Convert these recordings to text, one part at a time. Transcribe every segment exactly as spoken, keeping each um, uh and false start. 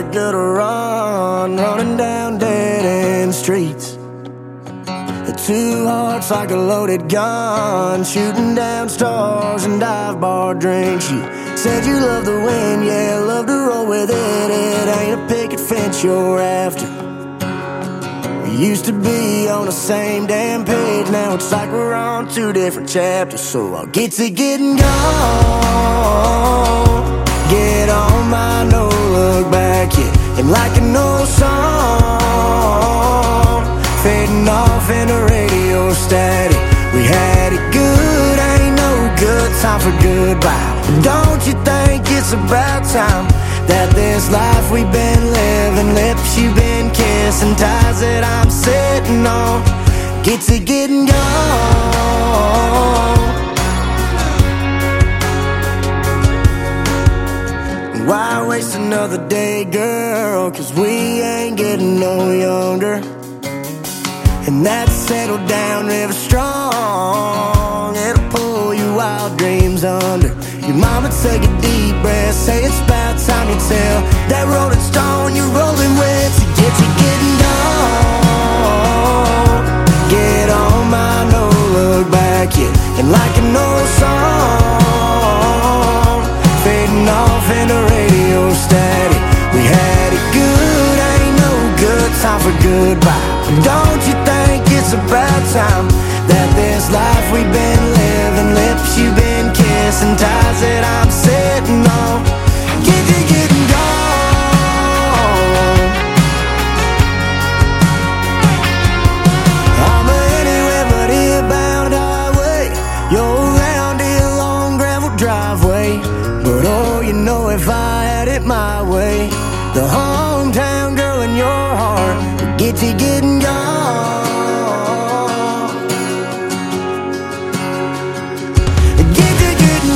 good a run, running down dead-end streets. Two hearts like a loaded gun, shooting down stars and dive bar drinks. You said you love the wind, yeah, love to roll with it. It ain't a picket fence you're after. We used to be on the same damn page, now it's like we're on two different chapters. So I'll get to getting gone, get on my no look back, yeah. And like an old song, fading off in the radio static. We had it good, ain't no good time for goodbye. Don't you think it's about time that this life we've been living, lips you've been kissing, ties that I'm sitting on, get to getting gone? Why waste another day, girl? Cause we ain't getting no younger. And that settled down river strong, it'll pull your wild dreams under. Your mama take a deep breath, say it's about time you tell that rolling stone you're rolling with to get to getting gone. Get on my no look back, yeah. And like an old song, fading off in the radio static. We had it good, ain't no good time for goodbye. Don't you think it's about time that this life we've been living, lips you've been kissing, ties that I'm sitting on, get to getting gone? I'm anywhere but here bound highway, you're around here long gravel driveway. But oh, you know if I had it my way, the hometown girl in your heart would get to getting gone. Get to getting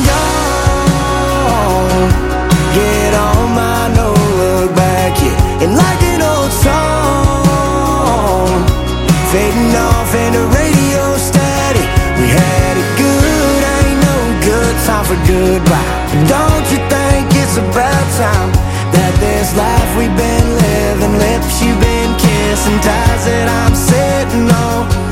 gone. Get on my no look back, yeah. And like an old song, fading off in the radio static. We had it good, ain't no good time for goodbye. Don't you think it's about time that this life we've been living, lips you've been kissing, ties that I'm sitting on,